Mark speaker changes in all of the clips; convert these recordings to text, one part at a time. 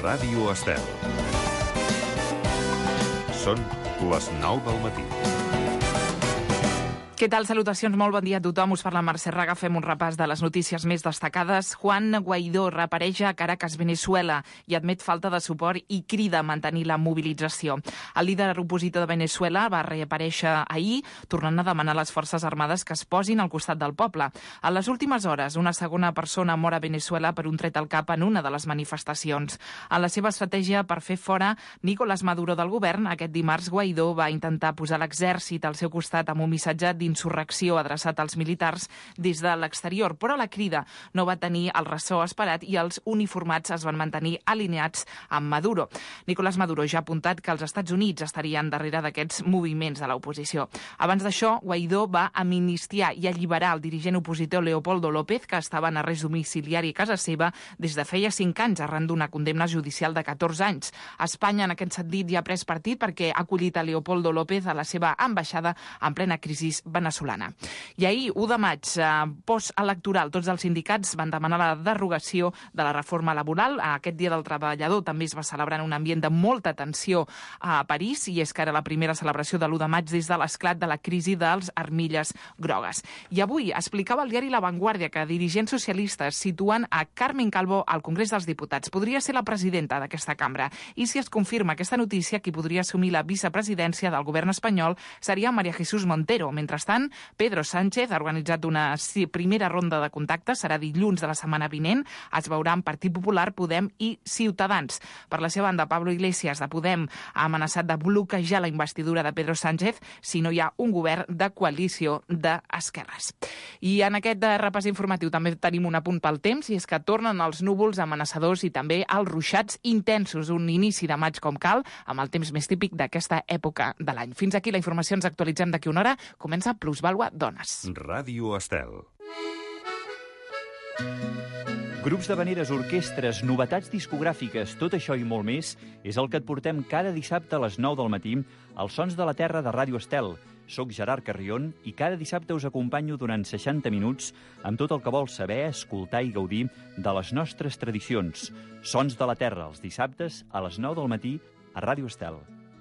Speaker 1: Ràdio Estel. Són les 9 del matí.
Speaker 2: Què tal? Salutacions, molt bon dia a tothom. Us parla Mercè Raga. Fem un repàs de les notícies més destacades. Juan Guaidó reapareix a Caracas, Venezuela, i admet falta de suport i crida a mantenir la mobilització. El líder opositor de Venezuela va reaparèixer ahir, tornant a demanar a les forces armades que es posin al costat del poble. A les últimes hores, una segona persona mor a Venezuela per un tret al cap en una de les manifestacions. En la seva estratègia per fer fora Nicolás Maduro del govern, aquest dimarts Guaidó va intentar posar l'exèrcit al seu costat amb un missatge d'insurrecció adreçat als militars des de l'exterior, però la crida no va tenir el ressò esperat i els uniformats es van mantenir alineats amb Maduro. Nicolás Maduro ja ha apuntat que els Estats Units estarien darrere d'aquests moviments de l'oposició. Abans d'això, Guaidó va amnistiar i alliberar el dirigent opositor Leopoldo López, que estava en arrest domiciliari a casa seva des de feia 5 anys, arran d'una condemna judicial de 14 anys. Espanya, en aquest sentit, ja ha pres partit perquè ha acollit a Leopoldo López a la seva ambaixada en plena crisi veneçolana. I ahir, 1 de maig, postelectoral, tots els sindicats van demanar la derogació de la reforma laboral. Aquest Dia del Treballador també es va celebrar en un ambient de molta tensió a París, i és que era la primera celebració de l'1 de maig des de l'esclat de la crisi dels armilles grogues. I avui explicava el diari La Vanguardia que dirigents socialistes situen a Carmen Calvo al Congrés dels Diputats. Podria ser la presidenta d'aquesta cambra. I si es confirma aquesta notícia, qui podria assumir la vicepresidència del govern espanyol seria María Jesús Montero. Mentrestant, Pedro Sánchez ha organitzat una primera ronda de contactes, serà dilluns de la setmana vinent, es veurà amb Partit Popular, Podem i Ciutadans. Per la seva banda, Pablo Iglesias de Podem ha amenaçat de bloquejar la investidura de Pedro Sánchez si no hi ha un govern de coalició d'esquerres. I en aquest repàs informatiu també tenim un apunt pel temps, i és que tornen els núvols amenaçadors i també els ruixats intensos, un inici de maig com cal, amb el temps més típic d'aquesta època de l'any. Fins aquí la informació, ens actualitzem d'aquí una hora. Comença Plusvàlua Dones.
Speaker 1: Ràdio Estel.
Speaker 3: Grups d'havaneres, orquestres, novetats discogràfiques, tot això i molt més és el que et portem cada dissabte a les 9 del matí als Sons de la Terra de Ràdio Estel. Soc Gerard Carrion i cada dissabte us acompanyo durant 60 minuts amb tot el que vols saber, escoltar i gaudir de les nostres tradicions. Sons de la Terra, els dissabtes a les 9 del matí a Ràdio Estel.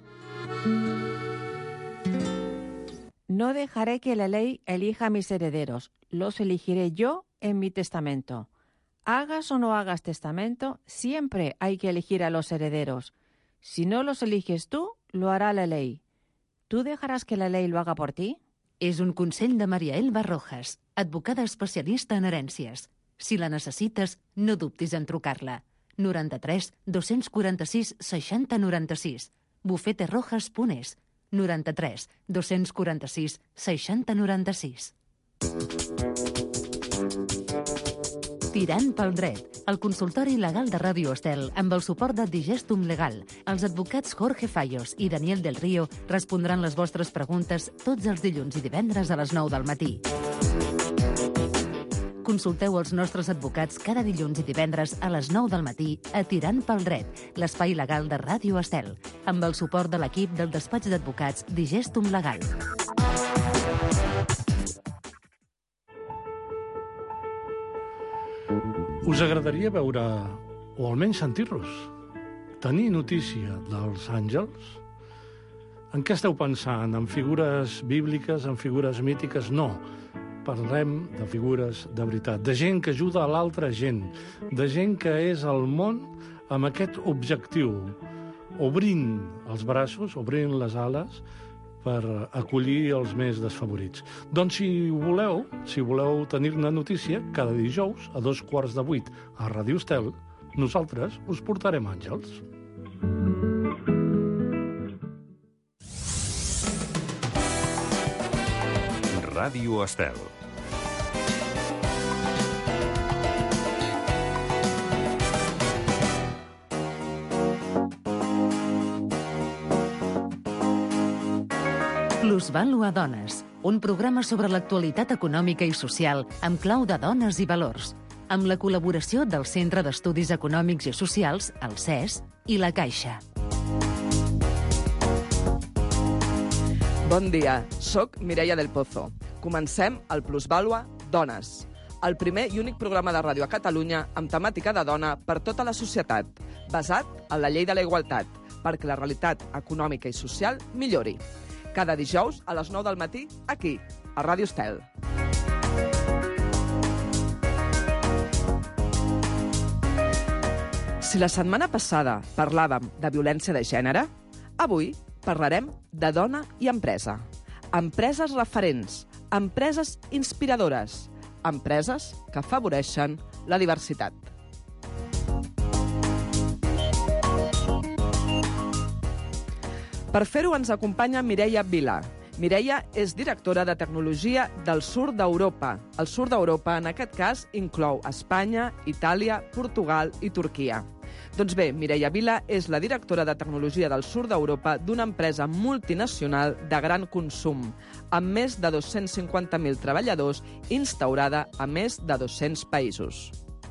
Speaker 4: No dejaré que la ley elija a mis herederos, los elegiré yo en mi testamento. Hagas o no hagas testamento, siempre hay que elegir a los herederos. Si no los eliges tú, lo hará la ley. ¿Tú dejarás que la ley lo haga por ti?
Speaker 5: És un consell de Maria Elba Rojas, advocada especialista en herències. Si la necessites, no dubtis en trucar-la. 93 246 60 96. bufeterojas.es. 93 246 60 96. Tirant pel dret, el consultori legal de Ràdio Estel amb el suport de Digestum Legal. Els advocats Jorge Fallos i Daniel del Río respondran les vostres preguntes tots els dilluns i divendres a les 9 del matí. Consulteu els nostres advocats cada dilluns i divendres a les 9 del matí a Tirant pel dret, l'espai legal de Ràdio Estel, amb el suport de l'equip del despatx d'advocats Digestum Legal.
Speaker 6: Us agradaria veure, o almenys sentir-los, tenir notícia dels àngels? En què esteu pensant? En figures bíbliques, en figures mítiques? No. Parlem de figures de veritat, de gent que ajuda a l'altra gent, de gent que és al món amb aquest objectiu, obrint els braços, obrint les ales, per acollir els més desfavorits. Doncs si voleu tenir-ne notícia, cada dijous a 7:15 a Ràdio Estel, nosaltres us portarem àngels.
Speaker 1: Ràdio Estel.
Speaker 5: Plusvàlua Dones, un programa sobre l'actualitat econòmica i social amb clau de dones i valors, amb la col·laboració del Centre d'Estudis Econòmics i Socials, el CES, i la Caixa.
Speaker 7: Bon dia, soc Mireia del Pozo. Comencem el Plusvàlua Dones, el primer i únic programa de ràdio a Catalunya amb temàtica de dona per tota la societat, basat en la llei de la igualtat, perquè la realitat econòmica i social millori. Cada dijous a les 9 del matí, aquí, a Ràdio Estel. Si la setmana passada parlàvem de violència de gènere, avui parlarem de dona i empresa. Empreses referents, empreses inspiradores, empreses que afavoreixen la diversitat. Per fer-ho ens acompanya Mireia Vila. Mireia és directora de tecnologia del sud d'Europa. El sud d'Europa, en aquest cas, inclou Espanya, Itàlia, Portugal i Turquia. Doncs bé, Mireia Vila és la directora de tecnologia del sud d'Europa d'una empresa multinacional de gran consum, amb més de 250.000 treballadors, instaurada a més de 200 països.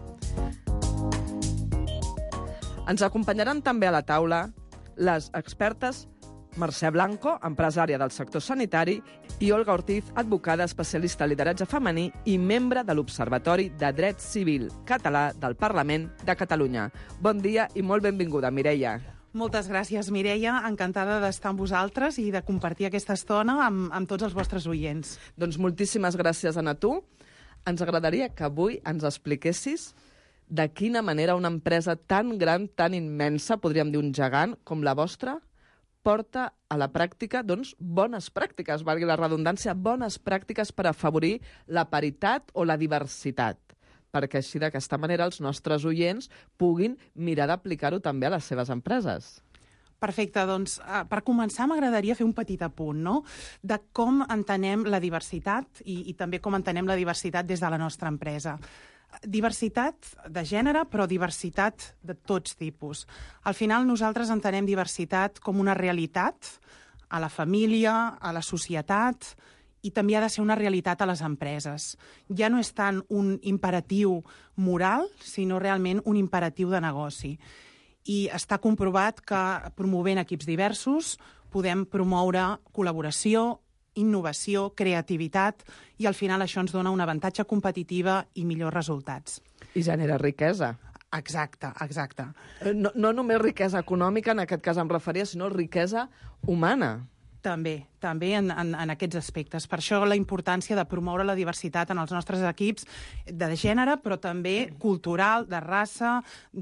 Speaker 7: Ens acompanyaran també a la taula les expertes Mercè Blanco, empresària del sector sanitari, i Olga Ortiz, advocada especialista en lideratge femení i membre de l'Observatori de Dret Civil Català del Parlament de Catalunya. Bon dia i molt benvinguda, Mireia.
Speaker 8: Moltes gràcies, Mireia. Encantada d'estar amb vosaltres i de compartir aquesta estona amb tots els vostres oients.
Speaker 7: Doncs moltíssimes gràcies a tu. Ens agradaria que avui ens expliquessis de quina manera una empresa tan gran, tan immensa, podríem dir un gegant, com la vostra, porta a la pràctica, doncs, bones pràctiques, valgui la redundància, bones pràctiques per afavorir la paritat o la diversitat, perquè així d'aquesta manera els nostres oients puguin mirar d'aplicar-ho també a les seves empreses.
Speaker 8: Perfecte, doncs per començar m'agradaria fer un petit apunt, no?, de com entenem la diversitat i també com entenem la diversitat des de la nostra empresa. Diversitat de gènere, però diversitat de tots tipus. Al final nosaltres entenem diversitat com una realitat a la família, a la societat, i també ha de ser una realitat a les empreses. Ja no és tant un imperatiu moral, sinó realment un imperatiu de negoci. I està comprovat que promovent equips diversos podem promoure col·laboració, innovació, creativitat, i al final això ens dona un avantatge competitiva i millors resultats.
Speaker 7: I genera riquesa.
Speaker 8: Exacte, exacte.
Speaker 7: No només riquesa econòmica, en aquest cas em referia, sinó riquesa humana.
Speaker 8: També en aquests aspectes. Per això la importància de promoure la diversitat en els nostres equips de gènere, però també cultural, de raça,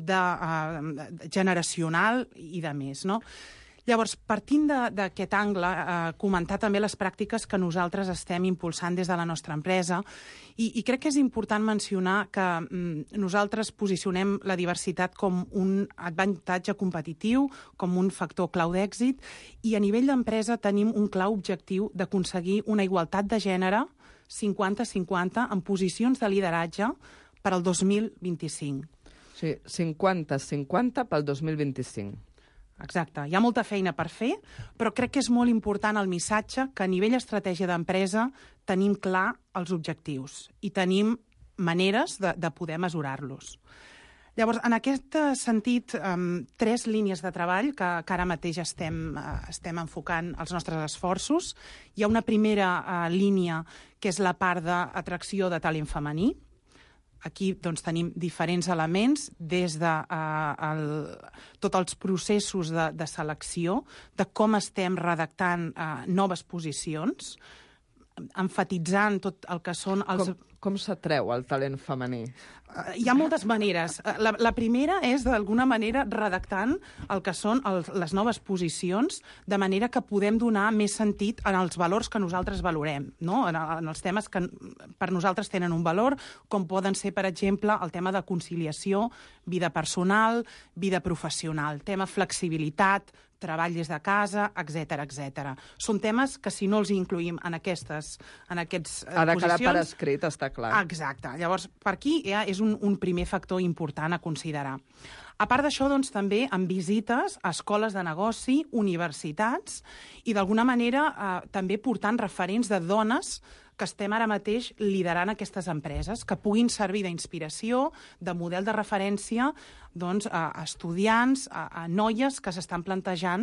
Speaker 8: generacional i de més, no? Llavors, partint d'aquest angle, comentar també les pràctiques que nosaltres estem impulsant des de la nostra empresa, i crec que és important mencionar que nosaltres posicionem la diversitat com un avantatge competitiu, com un factor clau d'èxit, i a nivell d'empresa tenim un clar objectiu d'aconseguir una igualtat de gènere 50-50 en posicions de lideratge per al 2025.
Speaker 7: Sí, 50-50 pel 2025.
Speaker 8: Exacte. Hi ha molta feina per fer, però crec que és molt important el missatge que a nivell estratègia d'empresa tenim clar els objectius i tenim maneres de poder mesurar-los. Llavors, en aquest sentit, 3 línies de treball que ara mateix estem enfocant els nostres esforços. Hi ha una primera línia que és la part d'atracció de talent femení. Aquí doncs, tenim diferents elements, des de tots els processos de selecció, de com estem redactant noves posicions, emfatitzant tot el que són els...
Speaker 7: Com s'atreu el talent femení?
Speaker 8: Hi ha moltes maneres. La primera és, d'alguna manera, redactant el que són les noves posicions, de manera que podem donar més sentit en els valors que nosaltres valorem, no? En els temes que per nosaltres tenen un valor, com poden ser, per exemple, el tema de conciliació, vida personal, vida professional, tema flexibilitat, treball des de casa, etc. Són temes que, si no els incluïm en aquests posicions...
Speaker 7: Ha de quedar per escrit, està clar.
Speaker 8: Exacte. Llavors, per aquí ja és un primer factor important a considerar. A part d'això, doncs, també amb visites a escoles de negoci, universitats, i d'alguna manera també portant referents de dones que estem ara mateix liderant aquestes empreses, que puguin servir d'inspiració, de model de referència, doncs, a estudiants, a noies que s'estan plantejant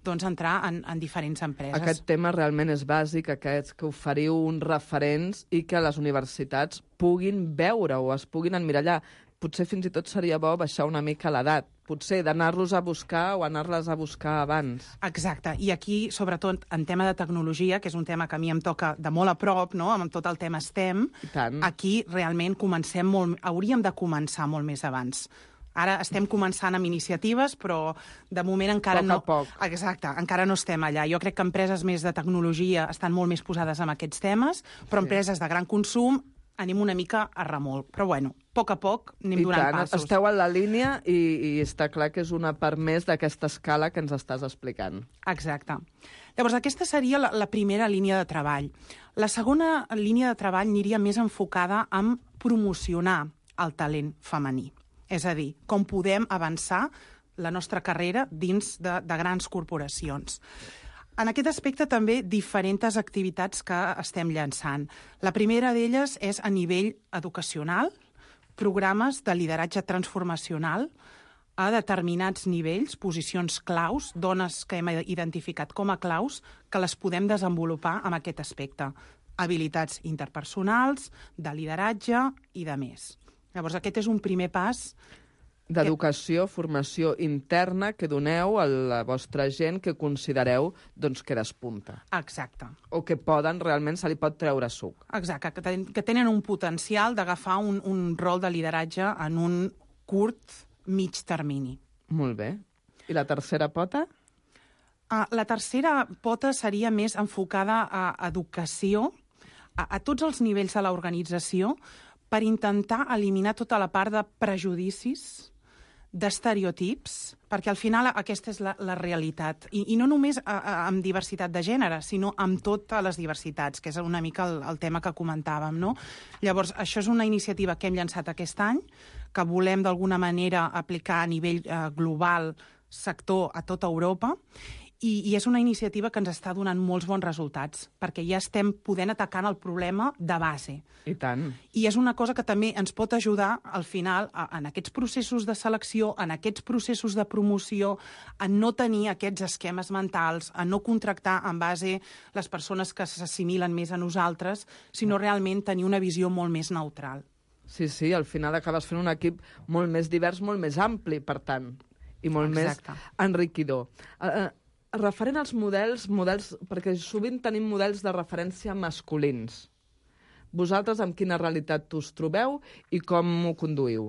Speaker 8: doncs, entrar en diferents empreses.
Speaker 7: Aquest tema realment és bàsic, aquest que oferiu uns referents i que les universitats puguin veure o es puguin emmirallar. Potser fins i tot seria bo baixar una mica l'edat, potser d'anar-los a buscar o anar-les a buscar abans.
Speaker 8: Exacte, i aquí, sobretot, en tema de tecnologia, que és un tema que a mi em toca de molt a prop, no?, amb tot el tema STEM, aquí realment hauríem de començar molt més abans. Ara estem començant amb iniciatives, però de moment encara no...
Speaker 7: Poc a poc.
Speaker 8: Exacte, encara no estem allà. Jo crec que empreses més de tecnologia estan molt més posades en aquests temes, però empreses de gran consum anem una mica a remolc. Però bueno, a poc anem donant passos.
Speaker 7: Esteu en la línia i està clar que és una part més d'aquesta escala que ens estàs explicant.
Speaker 8: Exacte. Llavors, aquesta seria la primera línia de treball. La segona línia de treball aniria més enfocada en promocionar el talent femení. És a dir, com podem avançar la nostra carrera dins de grans corporacions. En aquest aspecte també diferents activitats que estem llançant. La primera d'elles és a nivell educacional, programes de lideratge transformacional a determinats nivells, posicions claus, dones que hem identificat com a claus, que les podem desenvolupar en aquest aspecte. Habilitats interpersonals, de lideratge i de més. Llavors, aquest és un primer pas
Speaker 7: d'educació, formació interna que doneu a la vostra gent que considereu doncs, que despunta.
Speaker 8: Exacte.
Speaker 7: O que realment se li pot treure suc.
Speaker 8: Exacte, que tenen un potencial d'agafar un rol de lideratge en un curt, mig termini.
Speaker 7: Molt bé. I la tercera pota?
Speaker 8: La tercera pota seria més enfocada a educació, a tots els nivells de l'organització, per intentar eliminar tota la part de prejudicis, d'estereotips, perquè al final aquesta és la realitat. I no només amb diversitat de gènere, sinó amb totes les diversitats, que és una mica el tema que comentàvem, no? Llavors, això és una iniciativa que hem llançat aquest any, que volem d'alguna manera aplicar a nivell global, sector, a tota Europa, i és una iniciativa que ens està donant molts bons resultats, perquè ja estem podent atacar el problema de base.
Speaker 7: I tant.
Speaker 8: I és una cosa que també ens pot ajudar, al final, en aquests processos de selecció, en aquests processos de promoció, a no tenir aquests esquemes mentals, a no contractar en base les persones que s'assimilen més a nosaltres, sinó realment tenir una visió molt més neutral.
Speaker 7: Sí, al final acabes fent un equip molt més divers, molt més ampli, per tant, i molt més enriquidor. Referent als models, perquè sovint tenim models de referència masculins. Vosaltres amb quina realitat us trobeu i com ho conduïu?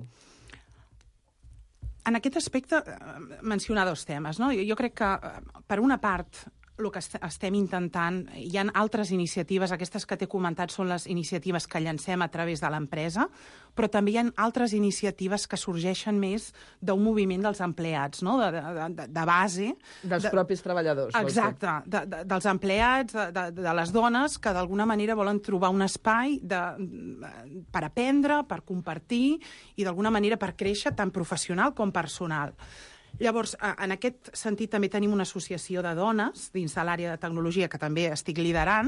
Speaker 8: En aquest aspecte, mencionar dos temes, no? Jo crec que, per una part, el que estem intentant, hi ha altres iniciatives, aquestes que t'he comentat són les iniciatives que llancem a través de l'empresa, però també hi ha altres iniciatives que sorgeixen més d'un moviment dels empleats, no? de base.
Speaker 7: Dels propis treballadors.
Speaker 8: Exacte, dels empleats, de les dones, que d'alguna manera volen trobar un espai per aprendre, per compartir i d'alguna manera per créixer tant professional com personal. Llavors, en aquest sentit també tenim una associació de dones dins de l'àrea de tecnologia que també estic liderant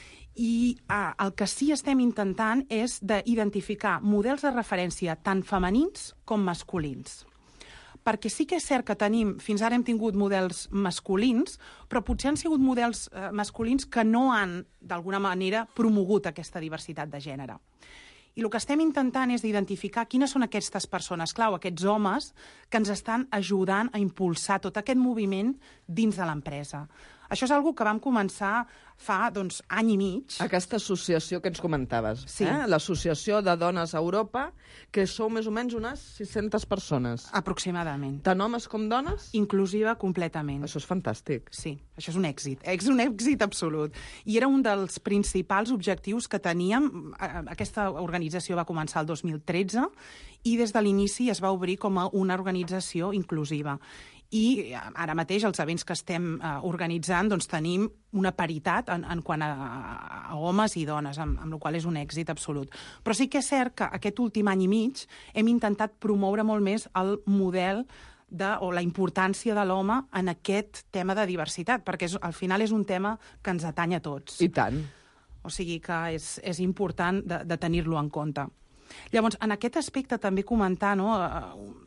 Speaker 8: i el que sí estem intentant és d'identificar models de referència tant femenins com masculins. Perquè sí que és cert que fins ara hem tingut models masculins, però potser han sigut models masculins que no han, d'alguna manera, promogut aquesta diversitat de gènere. I el que estem intentant és identificar quines són aquestes persones clau, aquests homes, que ens estan ajudant a impulsar tot aquest moviment dins de l'empresa. Això és una cosa que vam començar fa, any i mig.
Speaker 7: Aquesta associació que ens comentaves,
Speaker 8: sí.
Speaker 7: L'Associació de Dones a Europa, que sou més o menys unes 600 persones.
Speaker 8: Aproximadament.
Speaker 7: Tant homes com dones?
Speaker 8: Inclusiva completament.
Speaker 7: Això és fantàstic.
Speaker 8: Sí, això és un èxit. És un èxit absolut. I era un dels principals objectius que teníem. Aquesta organització va començar el 2013 i des de l'inici es va obrir com a una organització inclusiva. I ara mateix, els events que estem organitzant, tenim una paritat en quant a homes i dones, amb la qual és un èxit absolut. Però sí que és cert que aquest últim any i mig hem intentat promoure molt més el model o la importància de l'home en aquest tema de diversitat, perquè al final és un tema que ens atanya a tots.
Speaker 7: I tant.
Speaker 8: O sigui que és important de tenir-lo en compte. Llavors, en aquest aspecte també comentar,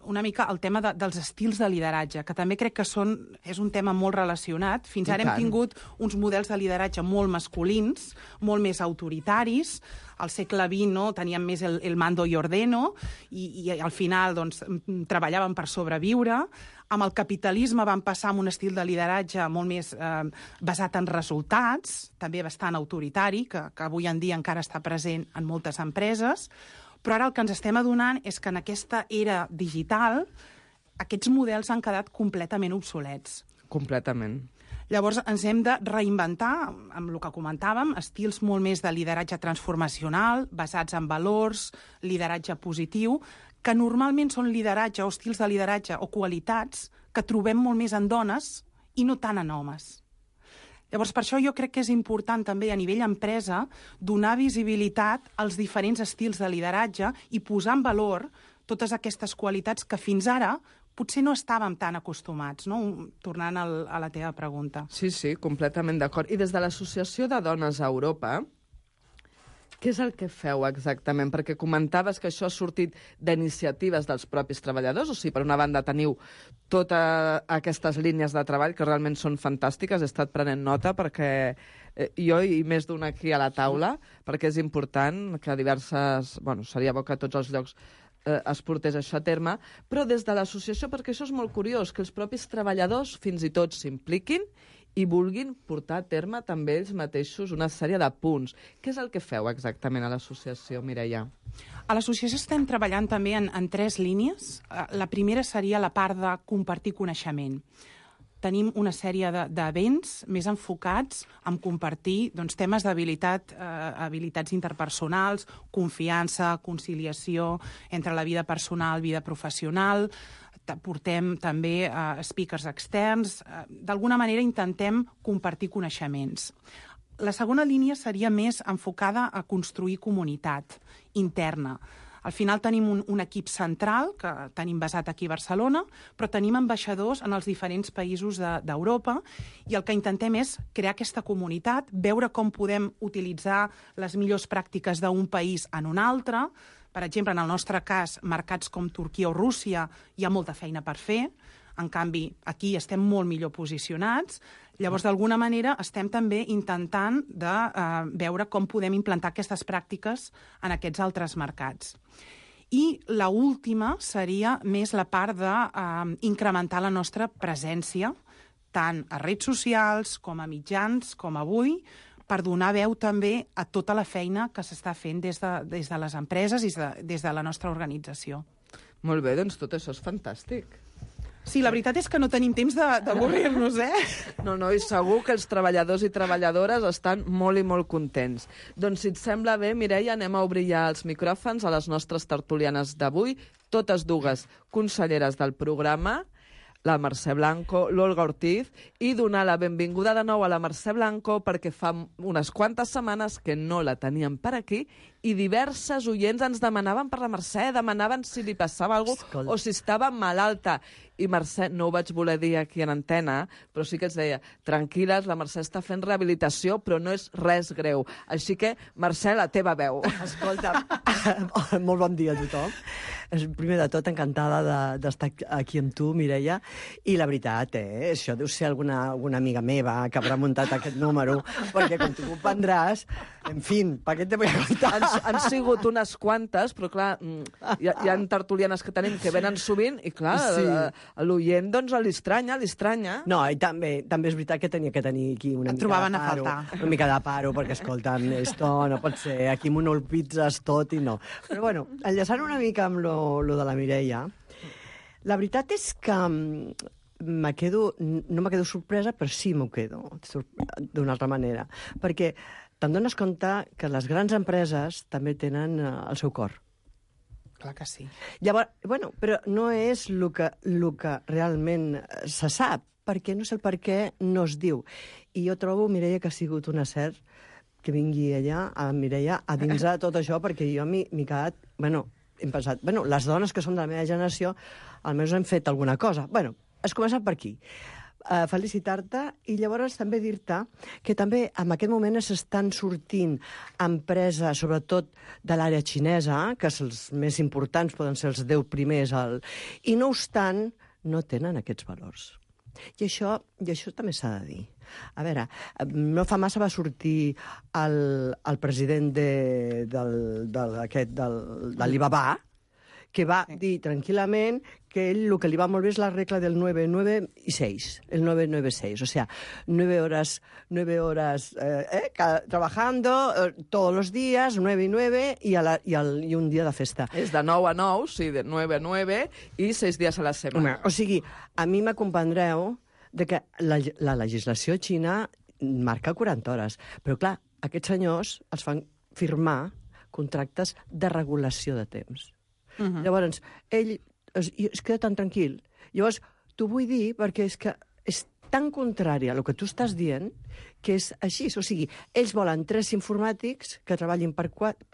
Speaker 8: una mica el tema dels estils de lideratge, que també crec que és un tema molt relacionat. Fins ara hem tingut uns models de lideratge molt masculins, molt més autoritaris. Al segle XX teníem més el mando y ordeno i al final doncs, treballàvem per sobreviure. Amb el capitalisme vam passar a un estil de lideratge molt més basat en resultats, també bastant autoritari, que avui en dia encara està present en moltes empreses. Però ara el que ens estem adonant és que en aquesta era digital aquests models han quedat completament obsolets.
Speaker 7: Completament.
Speaker 8: Llavors ens hem de reinventar, amb el que comentàvem, estils molt més de lideratge transformacional, basats en valors, lideratge positiu, que normalment són lideratge o estils de lideratge o qualitats que trobem molt més en dones i no tant en homes. Llavors, per això jo crec que és important també a nivell empresa donar visibilitat als diferents estils de lideratge i posar en valor totes aquestes qualitats que fins ara potser no estàvem tan acostumats, no? Tornant a la teva pregunta.
Speaker 7: Sí, completament d'acord. I des de l'Associació de Dones a Europa, què és el que feu exactament? Perquè comentaves que això ha sortit d'iniciatives dels propis treballadors, o sigui, per una banda teniu totes aquestes línies de treball que realment són fantàstiques, he estat prenent nota perquè jo i més d'una aquí a la taula, perquè és important que diverses... Bueno, seria bo que a tots els llocs es portés això a terme, però des de l'associació, perquè això és molt curiós, que els propis treballadors fins i tot s'impliquin i vulguin portar a terme també ells mateixos una sèrie de punts. Què és el que feu exactament a l'associació, Mireia?
Speaker 8: A l'associació estem treballant també en 3 línies. La primera seria la part de compartir coneixement. Tenim una sèrie d'events més enfocats en compartir temes d'habilitats interpersonals, confiança, conciliació entre la vida personal i vida professional. Portem també speakers externs. D'alguna manera intentem compartir coneixements. La segona línia seria més enfocada a construir comunitat interna. Al final tenim un equip central, que tenim basat aquí a Barcelona, però tenim ambaixadors en els diferents països d'Europa i el que intentem és crear aquesta comunitat, veure com podem utilitzar les millors pràctiques d'un país en un altre. Per exemple, en el nostre cas, mercats com Turquia o Rússia hi ha molta feina per fer. En canvi, aquí estem molt millor posicionats. Llavors, d'alguna manera, estem també intentant de veure com podem implantar aquestes pràctiques en aquests altres mercats. I l'última seria més la part d'incrementar la nostra presència, tant a redes socials com a mitjans, com avui, per donar veu també a tota la feina que s'està fent des de les empreses i des de la nostra organització.
Speaker 7: Molt bé, doncs tot això és fantàstic.
Speaker 8: Sí, la veritat és que no tenim temps d'avorrir-nos,
Speaker 7: No, i segur que els treballadors i treballadores estan molt i molt contents. Doncs, si et sembla bé, Mireia, anem a obrir ja els micròfons a les nostres tertulianes d'avui, totes dues conselleres del programa, la Mercè Blanco, l'Olga Ortiz, i donar la benvinguda de nou a la Mercè Blanco perquè fa unes quantes setmanes que no la teníem per aquí i diverses oients ens demanaven per la Mercè, demanaven si li passava alguna cosa o si estava malalta. I Mercè, no ho vaig voler dir aquí en antena, però sí que ens deia, tranquil·les, la Mercè està fent rehabilitació, però no és res greu. Així que, Mercè, la teva veu.
Speaker 9: Escolta, molt bon dia a tothom. Primer de tot, encantada d'estar aquí amb tu, Mireia. I la veritat, això deu ser alguna amiga meva que haurà muntat aquest número, perquè com tu comprendràs, en fi, per què te vull contar?
Speaker 7: Han sigut unes quantes, però clar, hi ha tertulianes que tenim que venen sovint i clar, l'oient doncs li estranya.
Speaker 9: No, i també és veritat que tenia que tenir aquí una mica de paro.
Speaker 8: trobaven a faltar.
Speaker 9: Una mica de paro, perquè escolta'm, esto no pot ser, aquí monolpitzes tot i no. Però bueno, enllaçant una mica amb lo de la Mireia, la veritat és que no me quedo sorpresa, però sí m'ho quedo d'una altra manera, perquè te'n dones compte que les grans empreses també tenen el seu cor.
Speaker 8: Clar que sí.
Speaker 9: Llavors, bueno, però no és el que realment se sap, perquè no sé el per què no es diu. I jo trobo, Mireia, que ha sigut un encert que vingui allà, a Mireia, a dins de tot això, perquè jo m'he quedat... Hem pensat, les dones que són de la meva generació almenys hem fet alguna cosa. Es comença per aquí. felicitar-te i llavors també dir-te que també en aquest moment s'estan sortint empreses, sobretot de l'àrea xinesa, que els més importants poden ser els 10 primers, i no obstant, no tenen aquests valors. I això també s'ha de dir. A veure, no fa massa va sortir el president de l'Alibaba, que va dir tranquil·lament que ell el que li va molt bé és la regla del 9-9 i 6, el 9-9-6, o sea, 9 horas trabajando todos los días, 9 y 9, y un dia de festa.
Speaker 7: És de 9 a 9, sí, de 9 a 9, i 6 dies a la setmana.
Speaker 9: O sigui, a mi me comprendreu de que la legislació xina marca 40 hores, però clar, aquests senyors els fan firmar contractes de regulació de temps. Llavors, ell es queda tan tranquil. Llavors, t'ho vull dir perquè és que és tan contrari a el que tu estàs dient que és així. O sigui, ells volen 3 informàtics que treballin per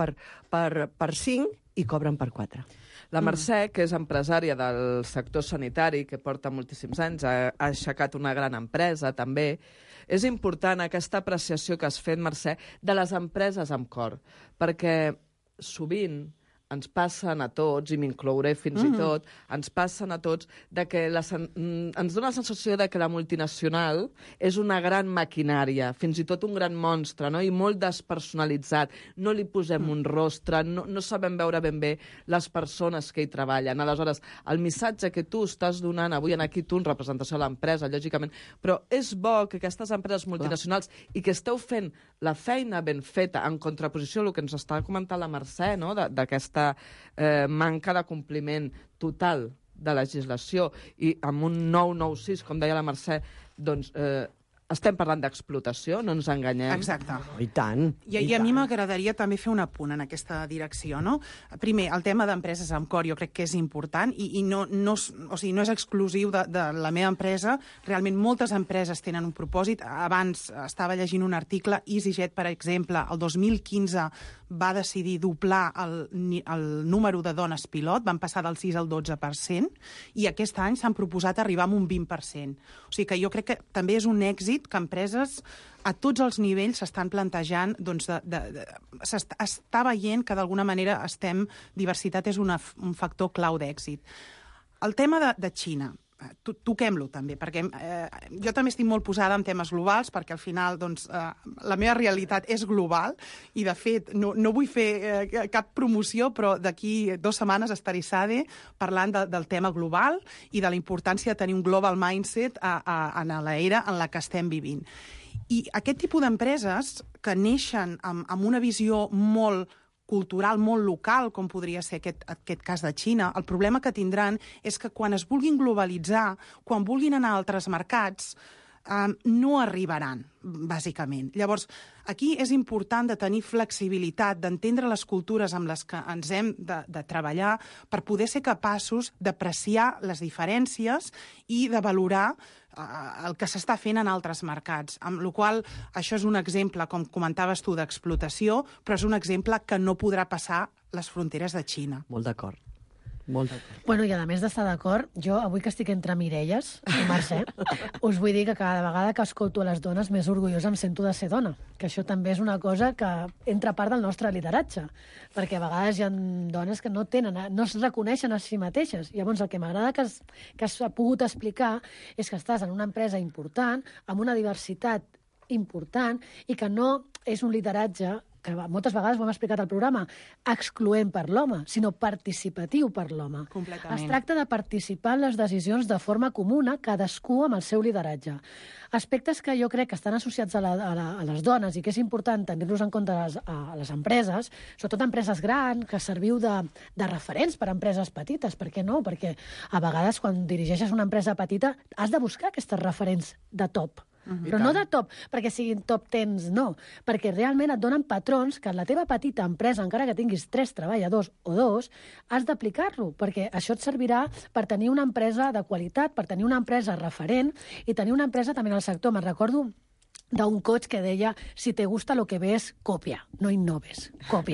Speaker 9: 5 i cobren per 4.
Speaker 7: La Mercè, que és empresària del sector sanitari, que porta moltíssims anys, ha aixecat una gran empresa, també. És important aquesta apreciació que has fet, Mercè, de les empreses amb cor, perquè sovint ens passen a tots, i m'inclouré fins i tot, ens passen a tots de que ens dona la sensació de que la multinacional és una gran maquinària, fins i tot un gran monstre, no? I molt despersonalitzat. No li posem un rostre, no sabem veure ben bé les persones que hi treballen. Aleshores, el missatge que tu estàs donant avui aquí, tu en representació de l'empresa, lògicament, però és bo que aquestes empreses multinacionals i que esteu fent la feina ben feta en contraposició al que ens està comentant la Mercè, no? D'aquesta manca de compliment total de legislació i amb un 996, com deia la Mercè, doncs estem parlant d'explotació, no ens enganyem.
Speaker 8: Exacte.
Speaker 9: I tant.
Speaker 8: I a mi m'agradaria també fer un apunt en aquesta direcció, no? Primer, el tema d'empreses amb cor jo crec que és important i no és exclusiu de la meva empresa. Realment moltes empreses tenen un propòsit. Abans estava llegint un article, EasyJet, per exemple, el 2015 va decidir doblar el número de dones pilot, van passar del 6 al 12%, i aquest any s'han proposat arribar a un 20%. O sigui que jo crec que també és un èxit que empreses a tots els nivells s'estan plantejant, doncs, s'està veient que d'alguna manera diversitat és un factor clau d'èxit. El tema de Xina, toquem-lo també, perquè jo també estic molt posada en temes globals, perquè al final doncs, la meva realitat és global i, de fet, no vull fer cap promoció, però d'aquí 2 setmanes estaré a SADE parlant del tema global i de la importància de tenir un global mindset en l'era en la que estem vivint. I aquest tipus d'empreses que neixen amb una visió molt cultural, molt local, com podria ser aquest cas de Xina, el problema que tindran és que quan es vulguin globalitzar, quan vulguin anar a altres mercats, no arribaran, bàsicament. Llavors, aquí és important de tenir flexibilitat, d'entendre les cultures amb les que ens hem de treballar per poder ser capaços d'apreciar les diferències i de valorar el que s'està fent en altres mercats. Amb la qual cosa, això és un exemple, com comentaves tu, d'explotació, però és un exemple que no podrà passar les fronteres de Xina.
Speaker 9: Molt d'acord. Molt d'acord.
Speaker 10: Bueno, i a més d'estar d'acord, jo avui que estic entre Mireilles i Mercè, us vull dir que cada vegada que escolto a les dones més orgullosa em sento de ser dona, que això també és una cosa que entra part del nostre lideratge, perquè a vegades hi ha dones que no es reconeixen a si mateixes. Llavors, el que m'agrada que has pogut explicar és que estàs en una empresa important, amb una diversitat important, i que no és un lideratge que moltes vegades ho hem explicat al programa, excloent per l'home, sinó participatiu per l'home.
Speaker 8: Completament.
Speaker 10: Es tracta de participar en les decisions de forma comuna, cadascú amb el seu lideratge. Aspectes que jo crec que estan associats a les dones i que és important tenir-los en compte a les empreses, sobretot empreses grans, que serviu de referents per a empreses petites. Per què no? Perquè a vegades quan dirigeixes una empresa petita has de buscar aquestes referents de top. Però no de top, perquè siguin top 10, no. Perquè realment et donen patrons que en la teva petita empresa, encara que tinguis 3 treballadors o 2, has d'aplicar-lo, perquè això et servirà per tenir una empresa de qualitat, per tenir una empresa referent i tenir una empresa també en el sector. Me'n recordo d'un coach que deia: si te gusta lo que ves, copia, no innoves, copia.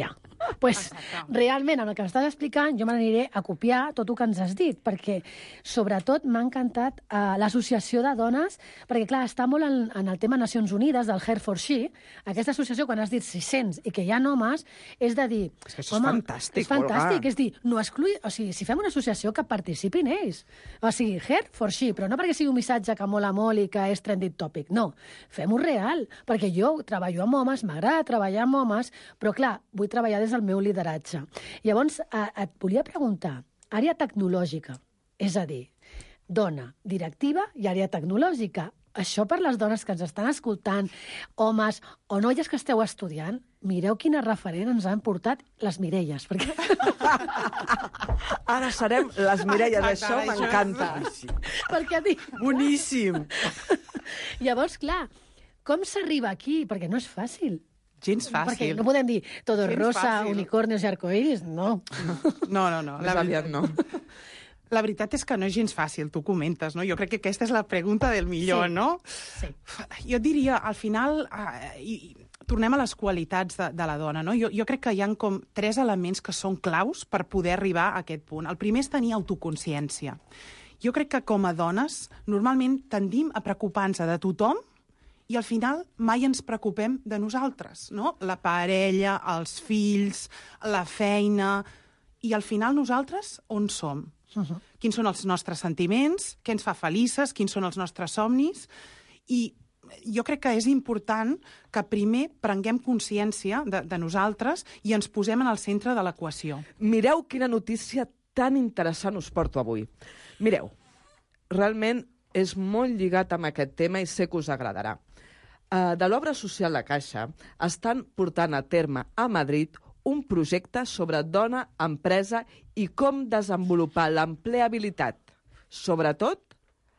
Speaker 10: Pues, realment, amb el que m'estàs explicant, jo me n'aniré a copiar tot el que ens has dit, perquè, sobretot, m'ha encantat l'associació de dones, perquè, clar, està molt en el tema Nacions Unides, del Her for She. Aquesta associació, quan has dit 600 i que hi ha homes, és de dir...
Speaker 7: És que això és fantàstic,
Speaker 10: és fantàstic, és dir, no excluir... O sigui, si fem una associació, que participin ells. O sigui, Her for She, però no perquè sigui un missatge que mola molt i que és trending topic, no. Fem-ho real, perquè jo treballo amb homes, m'agrada treballar amb homes, però, clar, vull treballar des del meu lideratge. Llavors, et volia preguntar, àrea tecnològica, és a dir, dona directiva i àrea tecnològica. Això per les dones que ens estan escoltant, homes o noies que esteu estudiant, mireu quina referent ens han portat les Mireies. Perquè...
Speaker 7: Ara serem les Mireies, això m'encanta.
Speaker 10: Perquè
Speaker 9: Boníssim!
Speaker 10: Llavors, clar, com s'arriba aquí? Perquè no és fàcil.
Speaker 8: Gens
Speaker 10: Perquè
Speaker 8: fàcil.
Speaker 10: no podem dir todo
Speaker 8: Gens
Speaker 10: rosa,
Speaker 8: fàcil.
Speaker 10: unicornios i arcoiris, no.
Speaker 8: No.
Speaker 7: Més aviat no.
Speaker 8: La veritat és que no és gens fàcil, tu comentes, no? Jo crec que aquesta és la pregunta del millor,
Speaker 10: Sí.
Speaker 8: no?
Speaker 10: Sí.
Speaker 8: Jo diria, al final, tornem a les qualitats de la dona, no? Jo crec que hi ha com 3 elements que són claus per poder arribar a aquest punt. El primer és tenir autoconsciència. Jo crec que com a dones normalment tendim a preocupar-nos de tothom i al final mai ens preocupem de nosaltres, no? La parella, els fills, la feina... I al final nosaltres on som? Quins són els nostres sentiments? Què ens fa felices? Quins són els nostres somnis? I jo crec que és important que primer prenguem consciència de nosaltres i ens posem en el centre de l'equació.
Speaker 7: Mireu quina notícia tan interessant us porto avui. Mireu, realment és molt lligat amb aquest tema i sé que us agradarà. De l'obra social La Caixa estan portant a terme a Madrid un projecte sobre dona, empresa i com desenvolupar l'empleabilitat, sobretot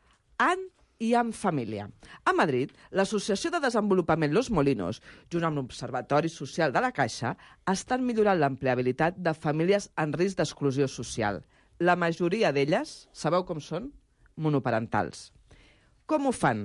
Speaker 7: en i amb família. A Madrid, l'Associació de Desenvolupament Los Molinos, junt amb l'Observatori Social de La Caixa, estan millorant l'empleabilitat de famílies en risc d'exclusió social. La majoria d'elles, sabeu com són? Monoparentals. Com ho fan?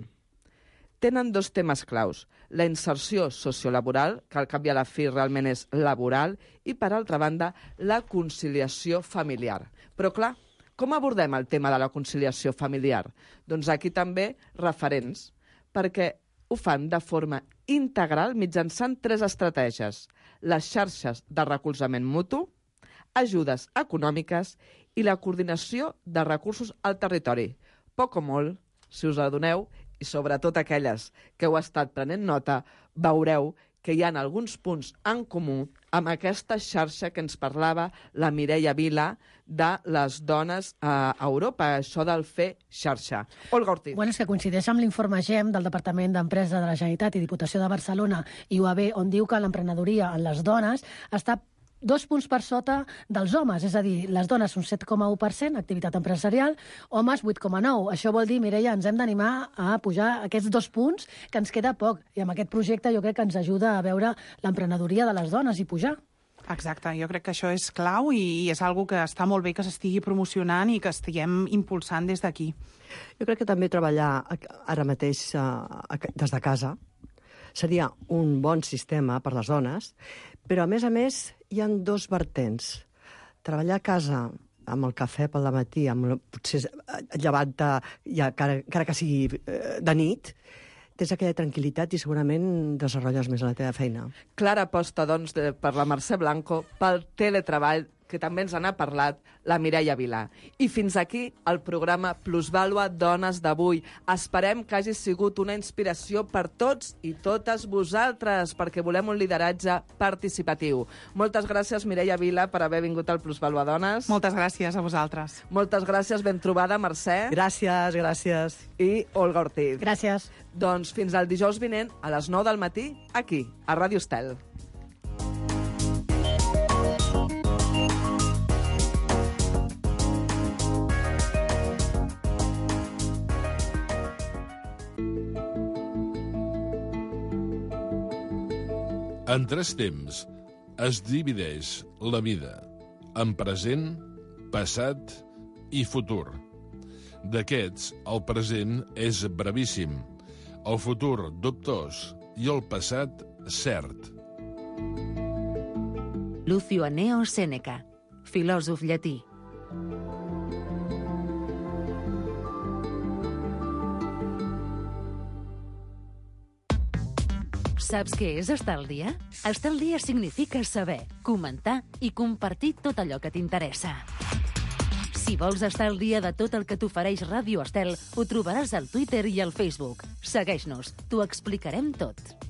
Speaker 7: Tenen 2 temes claus. La inserció sociolaboral, que al cap i a la fi realment és laboral, i, per altra banda, la conciliació familiar. Però, clar, com abordem el tema de la conciliació familiar? Doncs aquí també referents, perquè ho fan de forma integral mitjançant 3 estratègies. Les xarxes de recolzament mutu, ajudes econòmiques i la coordinació de recursos al territori. Poc o molt, si us adoneu, i sobretot aquelles que heu estat prenent nota, veureu que hi ha alguns punts en comú amb aquesta xarxa que ens parlava la Mireia Vila de les dones a Europa, això del fer xarxa. Olga Ortiz.
Speaker 10: Bueno, és que coincideix amb l'informe GEM del Departament d'Empresa de la Generalitat i Diputació de Barcelona i UAB, on diu que l'emprenedoria en les dones està 2 punts per sota dels homes, és a dir, les dones un 7,1%, activitat empresarial, homes 8,9%. Això vol dir, Mireia, ens hem d'animar a pujar aquests 2 punts, que ens queda poc. I amb aquest projecte jo crec que ens ajuda a veure l'emprenedoria de les dones i pujar.
Speaker 8: Exacte, jo crec que això és clau i és algo que està molt bé que s'estigui promocionant i que estiguem impulsant des d'aquí.
Speaker 9: Jo crec que també treballar ara mateix des de casa seria un bon sistema per les dones, però a més hi ha 2 vertents. Treballar a casa amb el cafè pel matí, potser llevant-te, ja, encara que sigui de nit, tens aquella tranquil·litat i segurament desenvolupes més la teva feina.
Speaker 7: Clara aposta, doncs, per la Mercè Blanco, pel teletreball, que també ens n'ha parlat la Mireia Vila. I fins aquí el programa Plusvàlua Dones d'avui. Esperem que hagi sigut una inspiració per tots i totes vosaltres, perquè volem un lideratge participatiu. Moltes gràcies, Mireia Vila, per haver vingut al Plusvàlua Dones.
Speaker 8: Moltes gràcies a vosaltres.
Speaker 7: Moltes gràcies, ben trobada, Mercè.
Speaker 9: Gràcies.
Speaker 7: I Olga Ortiz.
Speaker 10: Gràcies.
Speaker 7: Doncs fins al dijous vinent, a les 9 del matí, aquí, a Ràdio Estel.
Speaker 11: En 3 temps es divideix la vida en present, passat i futur. D'aquests, el present és brevíssim, el futur dubtós i el passat cert.
Speaker 5: Lucio Anneo Sèneca, filòsof llatí. Saps què és estar al dia? Estar al dia significa saber, comentar i compartir tot allò que t'interessa. Si vols estar al dia de tot el que t'ofereix Ràdio Estel, ho trobaràs al Twitter i al Facebook. Segueix-nos, t'ho explicarem tot.